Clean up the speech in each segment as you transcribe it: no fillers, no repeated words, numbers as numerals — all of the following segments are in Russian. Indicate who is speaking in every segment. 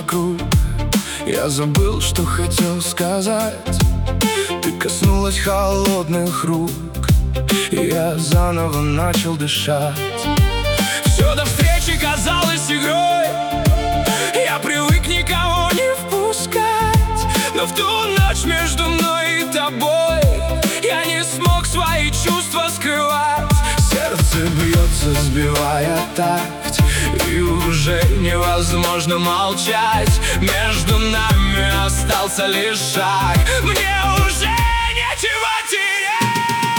Speaker 1: вокруг. Я забыл, что хотел сказать. Ты коснулась холодных рук, и я заново начал дышать. Все до встречи казалось игрой, я привык никого не впускать. Но в ту ночь между мной и тобой я не смог свои чувства скрывать. Сердце бьется, сбивая такт, и уже невозможно молчать. Между нами остался лишь шаг, мне уже нечего терять.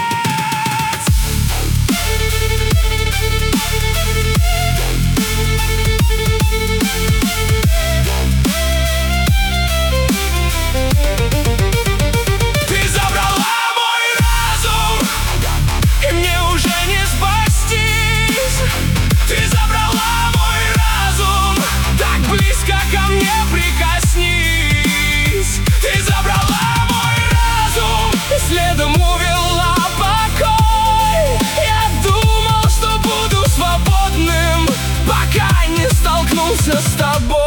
Speaker 1: Ты забрала мой разум, и мне уже не спастись. Ты забрала мой разум, так близко ко мне прикоснись. Ты забрала мой разум и следом увела покой. Я думал, что буду свободным, пока не столкнулся с тобой.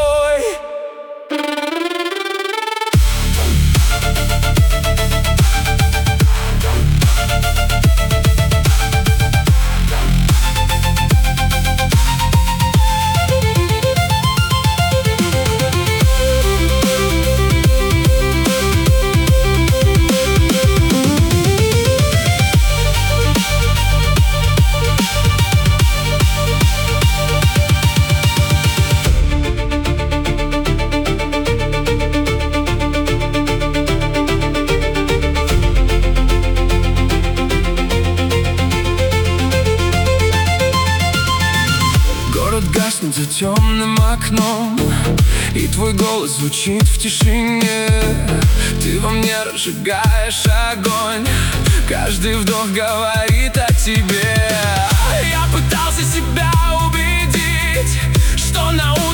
Speaker 1: Гаснет за темным окном, и твой голос звучит в тишине. Ты во мне разжигаешь огонь, каждый вдох говорит о тебе. Я пытался себя убедить, что на улице